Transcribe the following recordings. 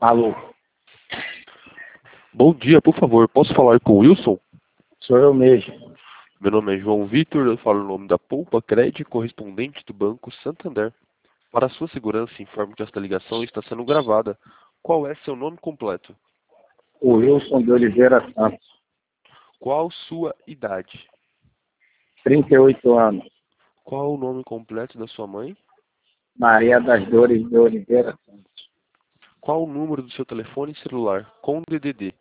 Alô, Bom dia, por favor, posso falar com o Wilson? sou eu mesmo. Meu nome é João Vitor, eu falo o nome da Poupa Cred, correspondente do Banco Santander. Para sua segurança, informo que esta ligação está sendo gravada. Qual é seu nome completo? O Wilson de Oliveira Santos, Qual sua idade? 38 anos. Qual o nome completo da sua mãe? Maria das Dores de Oliveira Santos, Qual o número do seu telefone celular com DDD?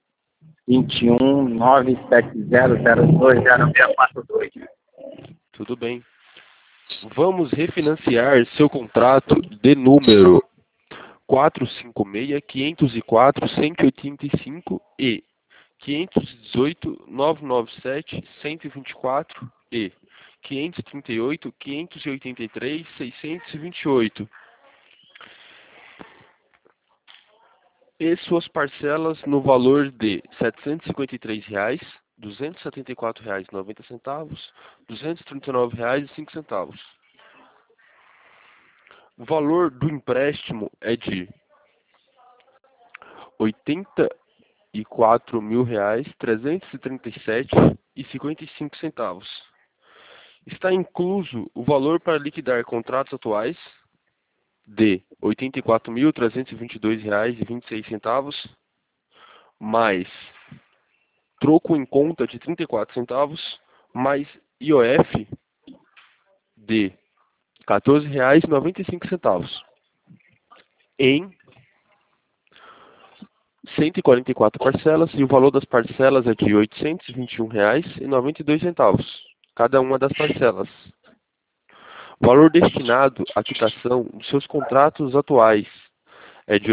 21 970020642. Tudo bem. Vamos refinanciar seu contrato de número 456.504.185 e 518.997.124 e 538.583.628 e suas parcelas no valor de R$ 753,00, R$ 274,90, R$ 239,05. O valor do empréstimo é de R$ 84.337,55. Está incluso o valor para liquidar contratos atuais de R$ 84.322,26, mais troco em conta de 34 centavos, mais IOF de R$ 14,95, em 144 parcelas, e o valor das parcelas é de R$ 821,92, cada uma das parcelas. Valor destinado à quitação dos seus contratos atuais é de R$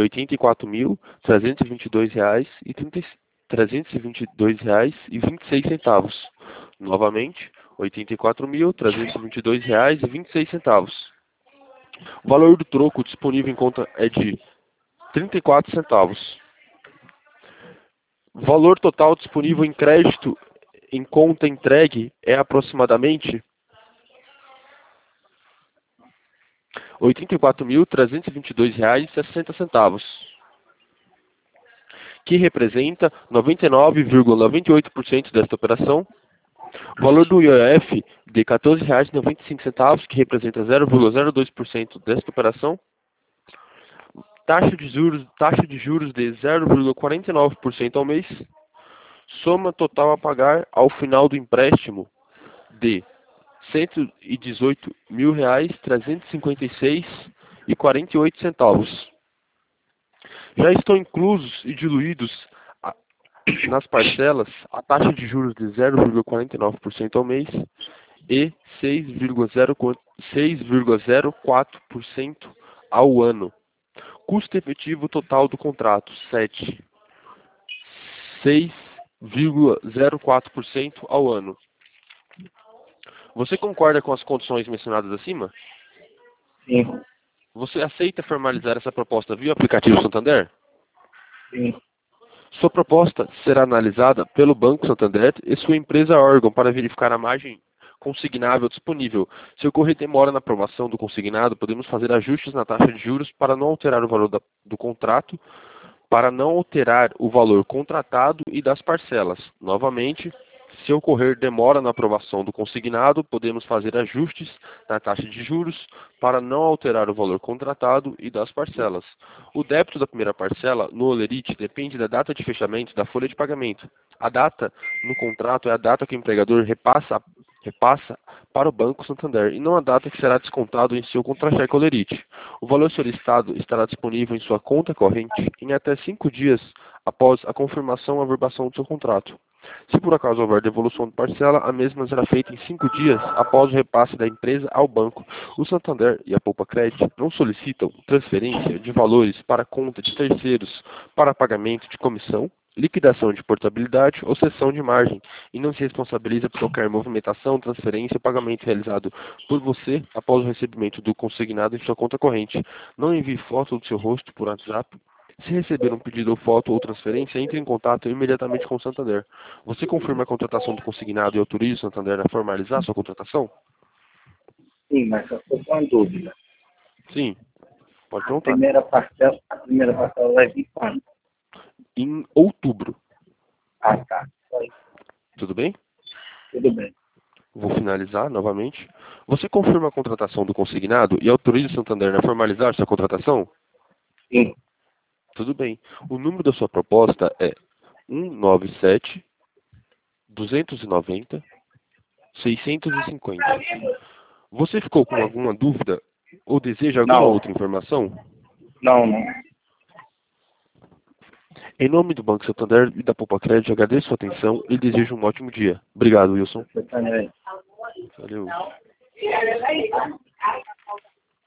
84.322,26. Novamente, R$ 84.322,26. O valor do troco disponível em conta é de 34 centavos. O valor total disponível em crédito em conta entregue é aproximadamente R$ 84.322,60, que representa 99,98% desta operação. O valor do IOF de R$ 14,95, que representa 0,02% desta operação. Taxa de juros de 0,49% ao mês. Soma total a pagar ao final do empréstimo de R$ 118.356,48. Já estão inclusos e diluídos nas parcelas a taxa de juros de 0,49% ao mês e 6,04% ao ano. Custo efetivo total do contrato, 6,04% ao ano. Você concorda com as condições mencionadas acima? Sim, Você aceita formalizar essa proposta via aplicativo Santander? sim. Sua proposta será analisada pelo Banco Santander e sua empresa órgão para verificar a margem consignável disponível. Se ocorrer demora na aprovação do consignado, podemos fazer ajustes na taxa de juros para não alterar o valor do contrato, para não alterar o valor contratado e das parcelas. Novamente, se ocorrer demora na aprovação do consignado, podemos fazer ajustes na taxa de juros para não alterar o valor contratado e das parcelas. O débito da primeira parcela no Olerite depende da data de fechamento da folha de pagamento. A data no contrato é a data que o empregador repassa para o Banco Santander e não a data que será descontado em seu contra-cheque Olerite. O valor solicitado estará disponível em sua conta corrente em até 5 dias após a confirmação ou averbação do seu contrato. Se por acaso houver devolução de parcela, a mesma será feita em 5 dias após o repasse da empresa ao banco. O Santander e a Poupa Cred não solicitam transferência de valores para conta de terceiros para pagamento de comissão, liquidação de portabilidade ou cessão de margem, e não se responsabiliza por qualquer movimentação, transferência ou pagamento realizado por você após o recebimento do consignado em sua conta corrente. Não envie foto do seu rosto por WhatsApp. Se receber um pedido ou foto ou transferência, entre em contato imediatamente com o Santander. Você confirma a contratação do consignado e autoriza o Santander a formalizar sua contratação? Sim, mas eu estou com uma dúvida. Sim. Pode A perguntar. primeira parcela vai vir quando? Em outubro. Ah, tá. Foi. Tudo bem? Tudo bem. Vou finalizar novamente. Você confirma a contratação do consignado e autoriza o Santander a formalizar sua contratação? Sim. Tudo bem. O número da sua proposta é 197 290 650. Você ficou com alguma dúvida ou deseja alguma Não. outra informação? Não, não. Em nome do Banco Santander e da Poupa Crédito, agradeço a sua atenção e desejo um ótimo dia. Obrigado, Wilson. Você também. Valeu.